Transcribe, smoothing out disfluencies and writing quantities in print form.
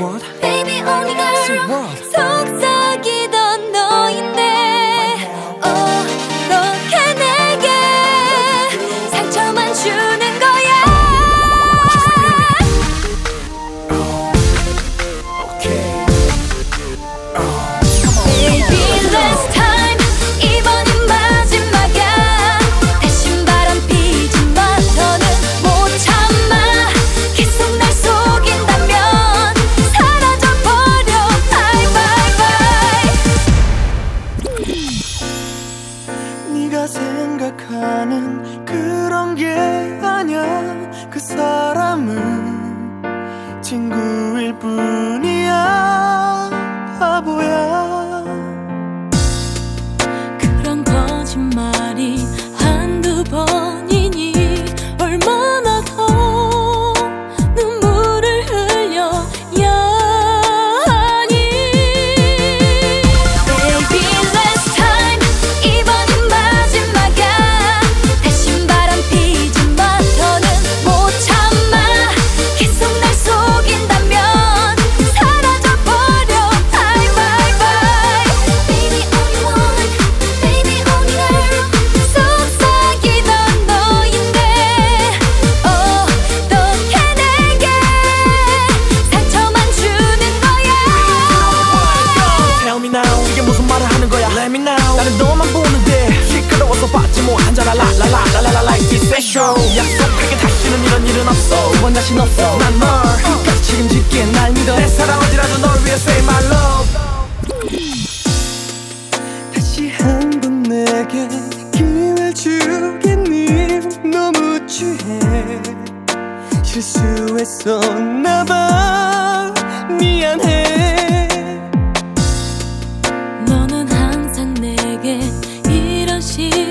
what? Baby only girl Say what? 속삭이던 너인데 어떻게 내게 상처만 주는 거야. Baby last time 이번이 마지막이야. 다신 바람 피지 마. 너는 못 참아. 계속 날 속인다면 사라져버려. Bye bye bye. 네가 생각하는 그런 게 아니야. 그 사람은 친구일 뿐이야. 바보야. 그런 거짓말이 한두 번이니 얼마나 더 눈물을 흘려야 하니. Baby last time 이번이 마지막이야. 다신 바람 피지 마. 너는 못 참아. 계속 날 속인다면 사라져버려. Bye bye bye. Baby only one, baby only girl. 속삭이던 너인데 어떻게 내게 상처만 주는 거야. Tell me now 이게 무슨 말을 하는 거야. Let me know 나는 너만 보는데 시끄러워서 받지 뭐 한잔 라라라라라라 like this special. 약속할게 다시는 이런 일은 없어. 두 번 다신 없어. 난 널 끝까지 책임질게. 날 믿어. 내 사랑 어디라도 널 위해 say my love. 다시 한 번 내게 기회를 주겠니. 너무 취해 실수했었나봐. 미안해. 너는 항상 내게 이런 식